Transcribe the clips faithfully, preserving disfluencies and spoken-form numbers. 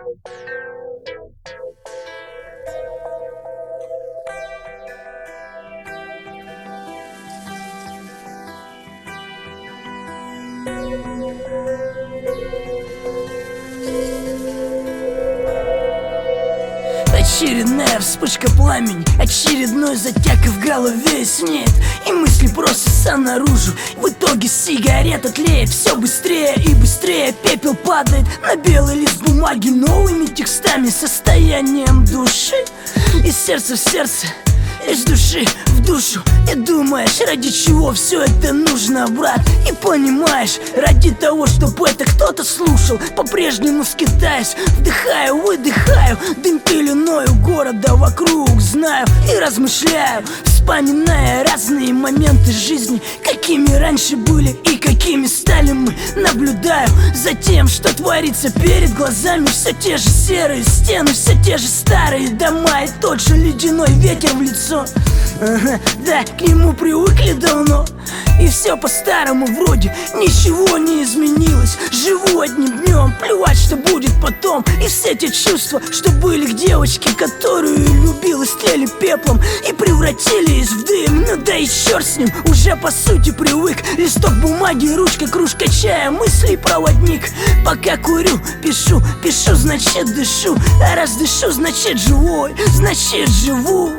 Очередная вспышка пламени, очередной затяг в голове снеет, и мысли просятся наружу. В итоге сигарета тлеет все быстрее и быстрее. Пепел падает на белый лист бумаги новыми текстами, состоянием души. Из сердца в сердце, из души в душу. И думаешь, ради чего все это нужно, брат. И понимаешь, ради того, чтобы это кто-то слушал. По-прежнему скитаюсь, вдыхаю, выдыхаю дым пеленою города вокруг. Знаю и размышляю, вспоминая разные моменты жизни, какими раньше были и какими стали мы. Наблюдаю за тем, что творится перед глазами. Все те же серые стены, все те же старые дома, и тот же ледяной ветер в лицо. Ага, да, к нему привыкли давно, и все по-старому вроде ничего не изменилось. Живу одним днем, плевать, что будет потом. И все те чувства, что были к девочке, которую любил, истлели пеплом и превратились в дым. Ну да и черт с ним, уже по сути привык. Листок бумаги, ручка, кружка чая, мысли проводник. Пока курю, пишу, пишу, значит дышу. А раз дышу, значит живой, значит живу.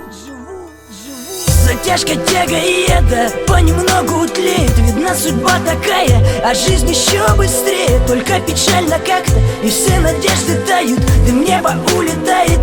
Затяжка, тяга и это понемногу тлеет. Видна судьба такая, а жизнь еще быстрее. Только печально как-то, и все надежды тают. Дым неба улетает,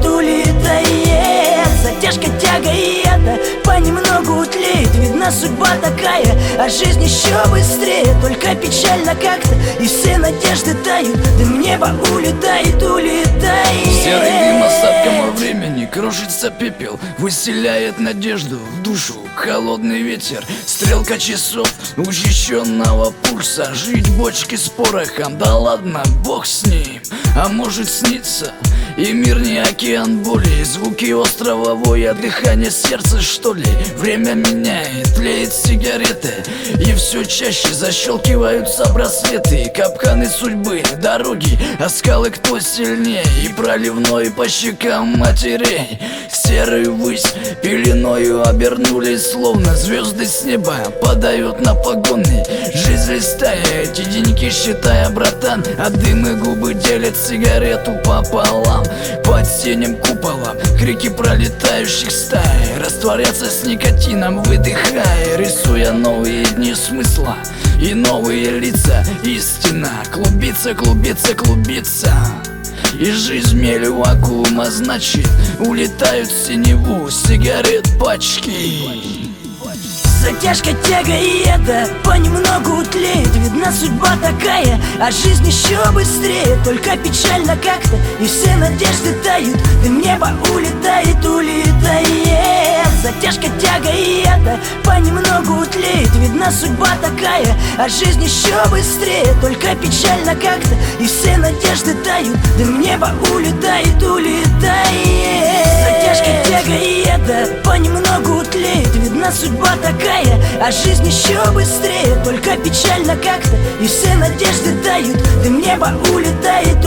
улетает. Затяжка, тяга и это понемногу тлеет. Видна судьба такая, а жизнь еще быстрее. Только печально как-то, и все надежды тают. Дым неба улетает, улетает. Серый дым остатком во времени, кружится пепел, выселяет надежду в душу. Холодный ветер, стрелка часов, учащенного пульса. Жить в бочке с порохом, да ладно, бог с ним. А может снится, и мир не океан боли. Звуки острова воя, дыхание сердца, что ли. Время меняет, тлеет сигареты, и все чаще защелкиваются браслеты. Капканы судьбы, дороги, а скалы кто сильнее. И проливной по щекам матерей. Серую высь пеленою обернулись, словно звезды с неба падают на погоны. Жизнь листая, эти деньги считая, братан, а дым и губы делят сигарету пополам. Под синим куполом крики пролетающих стай растворятся с никотином, выдыхая, рисуя новые дни смысла и новые лица. Истина клубится, клубится, клубится, и жизнь мелью вакуума, значит, улетают в синеву сигарет пачки. Затяжка, тяга и это понемногу тлеет. Видна судьба такая, а жизнь еще быстрее. Только печально как-то, и все надежды тают. Дым неба улетает, улетает. Затяжка, тяга и это понемногу тлеет. Видна судьба такая, а жизнь еще быстрее. Только печально как-то, и все надежды тают. Дым неба улетает, улетает. Затяжка, тяга и это понемногу тлеет. Видна судьба такая, а жизнь еще быстрее. Только печально как-то, и все надежды тают. Дым неба улетает,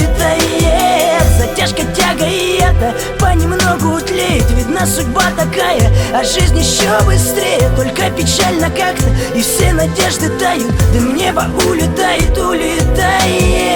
улетает. Затяжка, тяга и это понемногу тлеет. Видна судьба такая, а жизнь еще быстрее. Только печально как-то, и все надежды тают. Дым неба улетает, улетает.